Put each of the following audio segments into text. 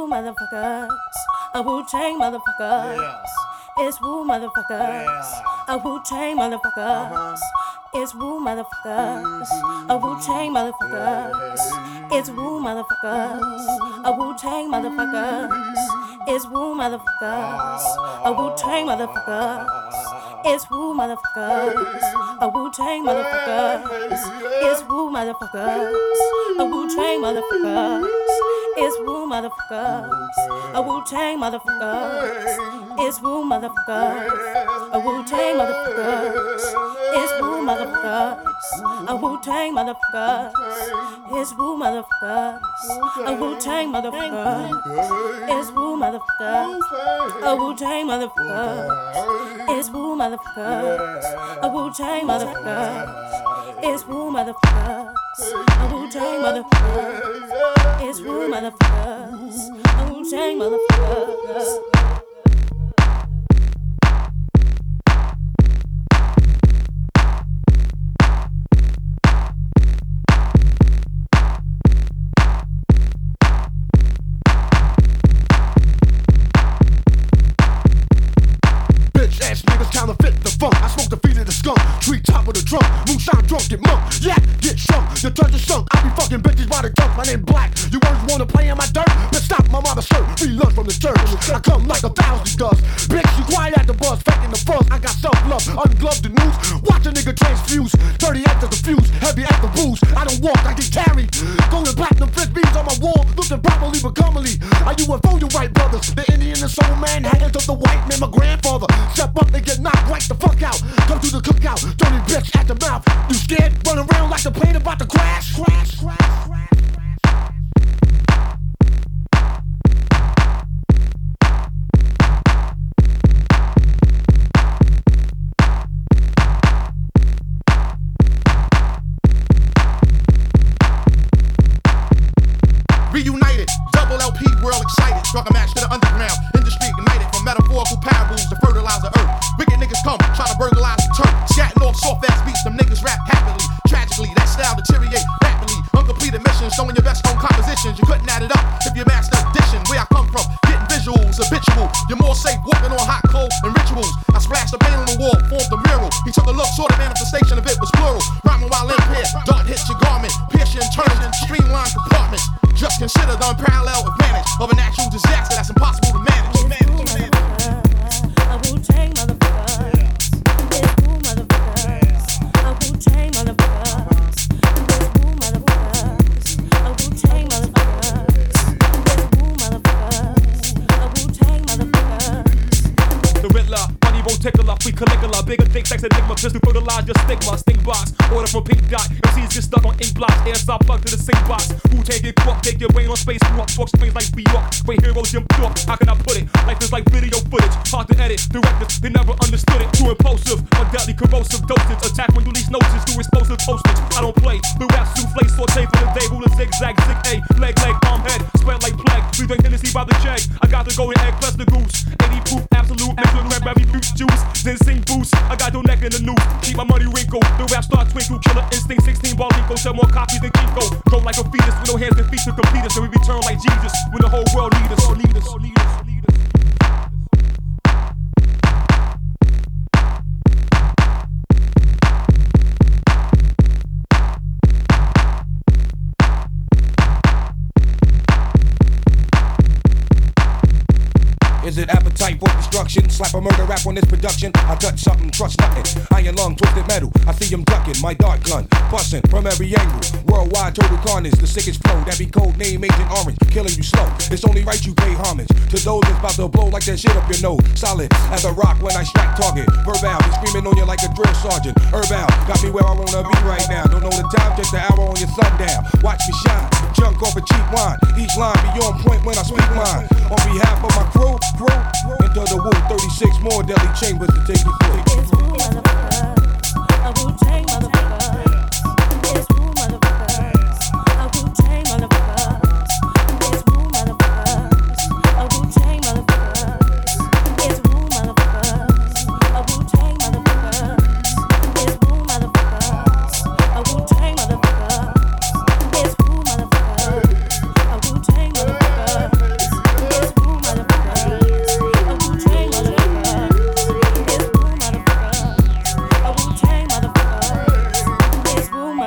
Woo motherfuckers, a Wu-Tang motherfuckers. Yes. It's Woo motherfuckers, Yeah. a Wu-Tang motherfuckers. It's Woo motherfuckers, a Wu-Tang motherfuckers. It's Woo motherfuckers, a Wu-Tang motherfuckers. It's Woo motherfuckers, a Wu-Tang motherfuckers. It's Woo motherfuckers, a Wu-Tang motherfuckers. It's Woo motherfuckers, a Wu-Tang motherfuckers. It's Woo motherfuckers, a Wu-Tang motherfuckers. It's Woo motherfuckers, a Wu-Tang motherfuckers. It's Woo motherfuckers, a Wu-Tang motherfuckers. It's Woo motherfuckers, a Wu-Tang motherfuckers. It's Woo motherfuckers, a Wu-Tang motherfuckers. It's Woo motherfuckers, a Wu-Tang motherfuckers. It's Woo motherfuckers, a Wu-Tang motherfuckers. It's Woo motherfuckers, a Wu-Tang motherfuckers. Bitch ass niggas counterfeit the funk. I smoke the feet of the skunk, tree top of the trunk. Moonshine drunk, get munk, yeah, get shrunk. Your touch is sunk. I be fucking bitches by the dunk. My name Black. You always wanna play in my dirt? But stop my mother's shirt. Free lunch from the church. I come like 1,000 dust. Bitch, you quiet at the bus, faking the fuss. I got self-love, ungloved the news. Watch a nigga transfuse. 30 after the fuse, heavy at the booze. I don't walk, I get carried. Golden platinum frisbees on my wall, looking properly but comely. I UFO you white brothers. The Indian and soul man, hanging to the white man, my grandfather. Step up and get knocked right the fuck out. Come to the cookout, dirty bitch at the mouth. You scared? Run around like the plane about to crash. Crash, crash, crash. Reunited, double LP, world excited. Struck a match to the underground. Industry ignited from metaphorical parables to fertilize the earth. Wicked niggas come, try to burglarize the turf. Scatting off soft ass beats, them niggas rap happily. Tragically, that style deteriorate rapidly. Uncompleted missions, showing your best own compositions. You couldn't add it up if you master addition. Where I come from, getting visuals, habitual. You're more safe walking on hot coal and rituals. I splashed the paint on the wall, formed a mural. He took a look, saw the manifestation of it was plural. Rhyming while impaired, dart hits your garment. Pierce your internal, streamline compartments. Just consider the unparalleled advantage of a natural disaster that's impossible to manage. A Wu-Tang motherfuckers. It's Woo motherfuckers, a Wu-Tang motherfuckers. It's Woo motherfuckers, a Wu-Tang motherfuckers. It's Woo motherfuckers, a Wu-Tang motherfuckers. The Riddler, money won't tickle up, we Caligula. Bigger dick, sex enigma, pistol fertilize your stigma. Sting box, order from Pink Dot. MCs get stuck on ink blocks, ASI plug to the sing box. Who take it crook, take your brain on space walk. Talk strings like Bjork, great heroes Jim Thorpe. How can I put it? Life is like video footage, hard to edit. Directors, they never understood it. Too impulsive, or deadly corrosive dosage. Attack when you least notice through explosive postage. I don't play, the rap souffle, saute for the day. Ruler zigzag, zig A, leg, arm, head, spread like plague. We drink Hennessy by the jag. I got the golden egg plus the goose. 80 proof, absolute, excellent cranberry juice. Ginseng boost, I got your neck in the noose. Keep my money wrinkle, the rap start twinkle. Killer instinct, 16 ball Rico. Sell more copies than Kiko. Grow like a fetus with no hands and feet to complete us. And we return like Jesus when the whole world need us. Is it appetite for destruction? Slap a murder rap on this production. I touch something, trust nothing. Iron lung, twisted metal. I see him ducking. My dart gun, busting from every angle. Worldwide total carnage, the sickest flow. That be code name Agent Orange, killing you slow. It's only right you pay homage to those that's about to blow like that shit up your nose. Solid as a rock when I strike target. Verbal, be screaming on you like a drill sergeant. Herbal, got me where I wanna be right now. Don't know the time, just the hour on your sundown. Watch me shine, junk off a cheap wine. Each line be on point when I speak mine. On behalf of my crew, into the Wu 36 more deadly chambers to take you through. It's Woo motherfuckers, a Wu-Tang motherfuckers. It's Woo motherfuckers, a Wu-Tang motherfuckers. It's Woo motherfuckers, a Wu-Tang motherfuckers. It's Woo motherfuckers, a Wu-Tang motherfuckers. It's Woo motherfuckers, a Wu-Tang motherfuckers. It's Woo motherfuckers, a Wu-Tang motherfuckers.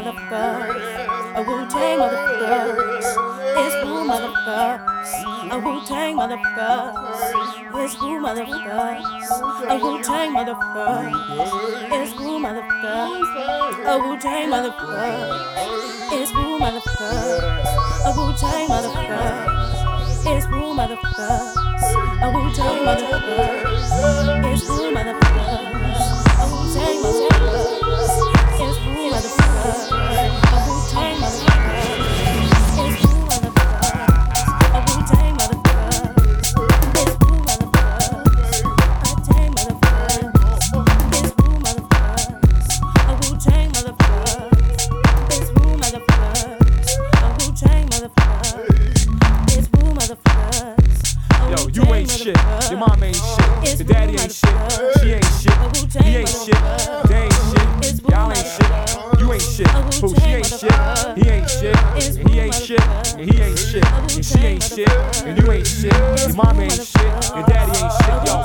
motherfuckers. A Wu-Tang motherfuckers. It's Wu motherfuckers. A Wu-Tang motherfuckers. It's Wu motherfuckers. A Wu-Tang motherfuckers. It's Wu motherfuckers. A Wu-Tang motherfuckers. It's Wu motherfuckers. A Wu-Tang motherfuckers. It's Wu motherfuckers. A Wu-Tang motherfuckers. It's Wu motherfuckers. A Wu-Tang motherfuckers. It's Wu motherfuckers. A Wu-Tang motherfuckers. It's Wu motherfuckers. A Wu-Tang motherfuckers. It's Wu motherfuckers. A Tang motherfuckers. It's Wu motherfuckers. A Wu-Tang motherfuckers. It's Wu motherfuckers. A Wu-Tang motherfuckers. It's Wu motherfuckers. Yo, you ain't shit. Your mom ain't shit. Your daddy ain't shit. She ain't shit. He ain't shit. They ain't shit. Y'all ain't shit. You ain't shit. Who she ain't shit. He ain't shit. And he ain't shit. And he ain't shit. And she ain't shit. And you ain't shit. Your mom ain't shit. Your daddy ain't shit. Yo.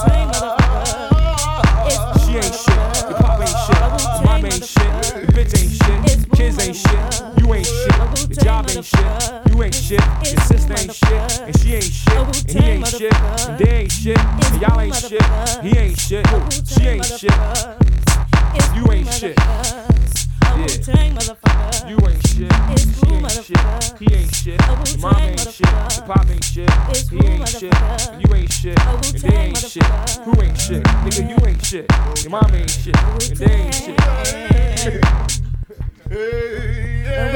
She ain't shit. Your pop ain't shit. Your mom ain't shit. Your bitch ain't shit. Kids ain't shit. You ain't shit. Your job ain't shit. You ain't shit. Your sister ain't shit. And she ain't shit. And he ain't shit. And they ain't shit. And y'all ain't shit. He ain't shit. She ain't shit. You ain't shit. Yeah. You ain't shit. She ain't shit. He ain't shit. Your mom ain't shit. Your pop ain't shit. He ain't shit. And you ain't shit. And they ain't shit. Who ain't shit? Nigga, you ain't shit. Your mom ain't shit. And they ain't shit.